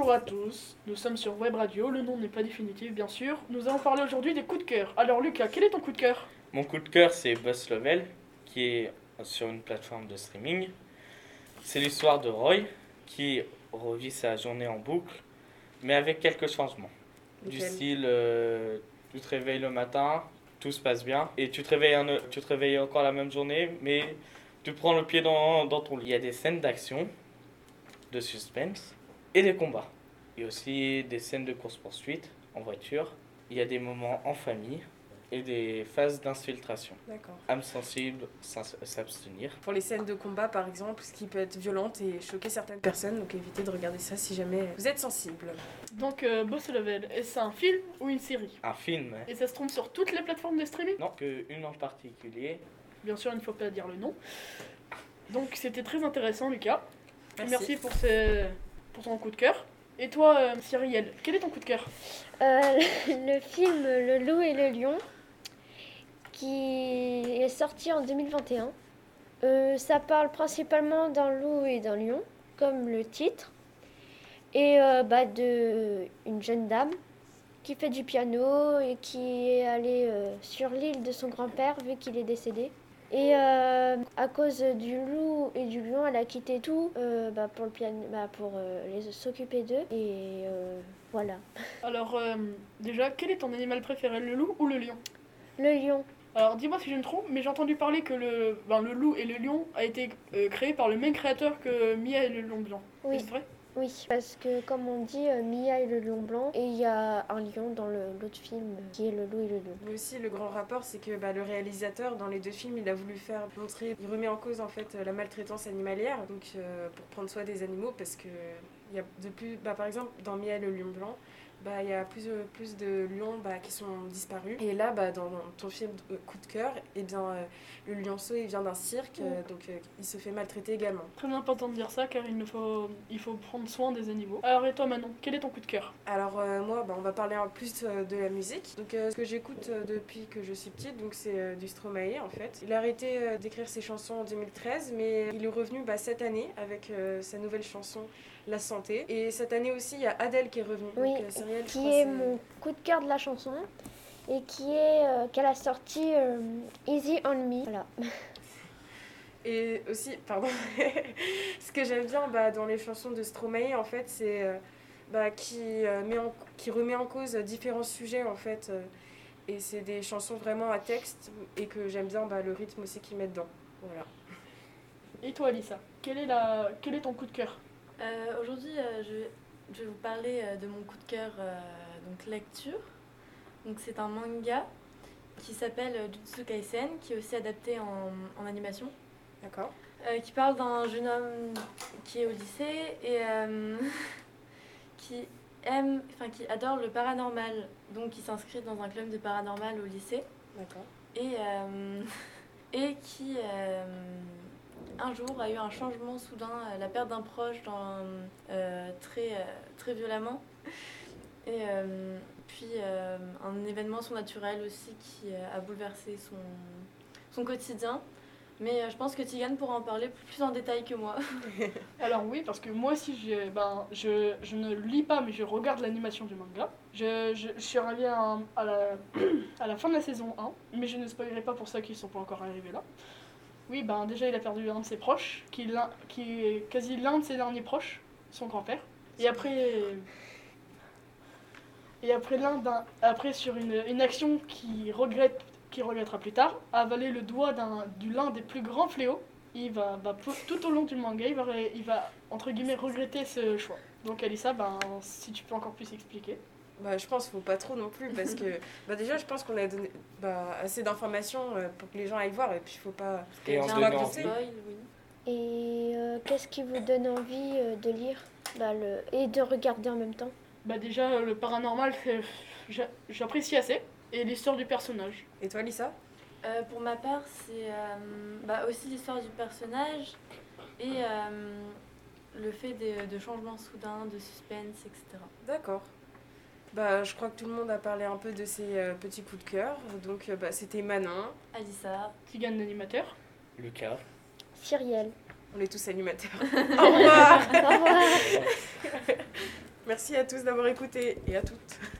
Bonjour à tous, nous sommes sur Web Radio, le nom n'est pas définitif bien sûr. Nous allons parler aujourd'hui des coups de cœur. Alors Lucas, quel est ton coup de cœur ? Mon coup de cœur, c'est Boss Level, qui est sur une plateforme de streaming. C'est l'histoire de Roy, qui revit sa journée en boucle, mais avec quelques changements. Du style, tu te réveilles le matin, tout se passe bien, et tu te réveilles encore la même journée, mais tu prends le pied dans ton lit. Il y a des scènes d'action, de suspense, et des combats. Il y a aussi des scènes de course-poursuite en voiture. Il y a des moments en famille et des phases d'infiltration. D'accord. Âme sensible, s'abstenir. Pour les scènes de combat, par exemple, ce qui peut être violente et choquer certaines personnes, donc évitez de regarder ça si jamais vous êtes sensible. Donc Boss Level, est-ce un film ou une série ? Un film, Et ça se trouve sur toutes les plateformes de streaming ? non, qu'une en particulier. Bien sûr, il ne faut pas dire le nom. Donc c'était très intéressant Lucas. Merci. Pour ton coup de cœur. Et toi Cyrielle, quel est ton coup de cœur ? Le film Le Loup et le Lion, qui est sorti en 2021. Ça parle principalement d'un loup et d'un lion, comme le titre, et de une jeune dame qui fait du piano et qui est allée sur l'île de son grand-père vu qu'il est décédé. Et à cause du loup et du lion, elle a quitté tout pour le piano, s'occuper d'eux. Et voilà. Alors déjà, quel est ton animal préféré, le loup ou le lion ? Le lion. Alors dis-moi si je me trompe, mais j'ai entendu parler que le loup et le lion a été créé par le même créateur que Mia et le lion blanc. Oui. Est-ce vrai ? Oui, parce que comme on dit, Mia et le lion blanc, et il y a un lion dans l'autre film qui est le loup et le lion. Mais aussi, le grand rapport, c'est que le réalisateur, dans les deux films, il a voulu faire montrer, il remet en cause en fait la maltraitance animalière, donc pour prendre soin des animaux, parce que il y a de plus, par exemple, dans Mia et le lion blanc, il y a plus de lions qui sont disparus. Et là, dans ton film Coup de cœur, le lionceau il vient d'un cirque, donc il se fait maltraiter également. Très important de dire ça car il faut prendre soin des animaux. Alors et toi Manon, quel est ton coup de cœur ? Alors moi, on va parler un plus de la musique. Donc ce que j'écoute depuis que je suis petite, donc c'est du Stromae en fait. Il a arrêté d'écrire ses chansons en 2013, mais il est revenu cette année avec sa nouvelle chanson La Santé. Et cette année aussi, il y a Adèle qui est revenue. Oui, donc, Cyrielle, qui est mon coup de cœur de la chanson et qu'elle a sorti Easy on Me. Voilà. Et aussi, pardon, ce que j'aime bien dans les chansons de Stromae, en fait, c'est qui remet en cause différents sujets, en fait. Et c'est des chansons vraiment à texte et que j'aime bien le rythme aussi qu'ils mettent dedans. Voilà. Et toi Alissa, quel est ton coup de cœur ? Aujourd'hui, je vais vous parler de mon coup de cœur donc lecture. Donc c'est un manga qui s'appelle Jujutsu Kaisen, qui est aussi adapté en animation. D'accord. Qui parle d'un jeune homme qui est au lycée et qui adore le paranormal. Donc il s'inscrit dans un club de paranormal au lycée. D'accord. Et qui un jour a eu un changement soudain, la perte d'un proche très violemment. Et puis un événement surnaturel aussi qui a bouleversé son quotidien. Mais je pense que Tigane pourra en parler plus en détail que moi. Alors oui, parce que moi aussi, je ne lis pas, mais je regarde l'animation du manga. Je suis arrivée à la fin de la saison 1, mais je ne spoilerai pas pour ceux qui ne sont pas encore arrivés là. Oui, déjà il a perdu un de ses proches, qui est quasi l'un de ses derniers proches, son grand-père. Et après sur une action qu'il regrettera plus tard, a avalé le doigt du l'un des plus grands fléaux. Il va tout au long du manga, il va entre guillemets regretter ce choix. Donc Alissa, si tu peux encore plus expliquer. Je pense qu'il ne faut pas trop non plus parce que déjà je pense qu'on a donné assez d'informations pour que les gens aillent voir et puis il ne faut pas... Et en Bien donnant spoil, oui. Et qu'est-ce qui vous donne envie de lire et de regarder en même temps ? Déjà le paranormal, j'apprécie assez. Et l'histoire du personnage. Et toi Lisa ? Pour ma part, c'est aussi l'histoire du personnage et le fait de changements soudains, de suspense, etc. D'accord. Je crois que tout le monde a parlé un peu de ses petits coups de cœur. Donc c'était Manon, Alissa, Tigane l'animateur, Lucas. Cyrielle. On est tous animateurs. Au revoir. Au revoir. Merci à tous d'avoir écouté et à toutes.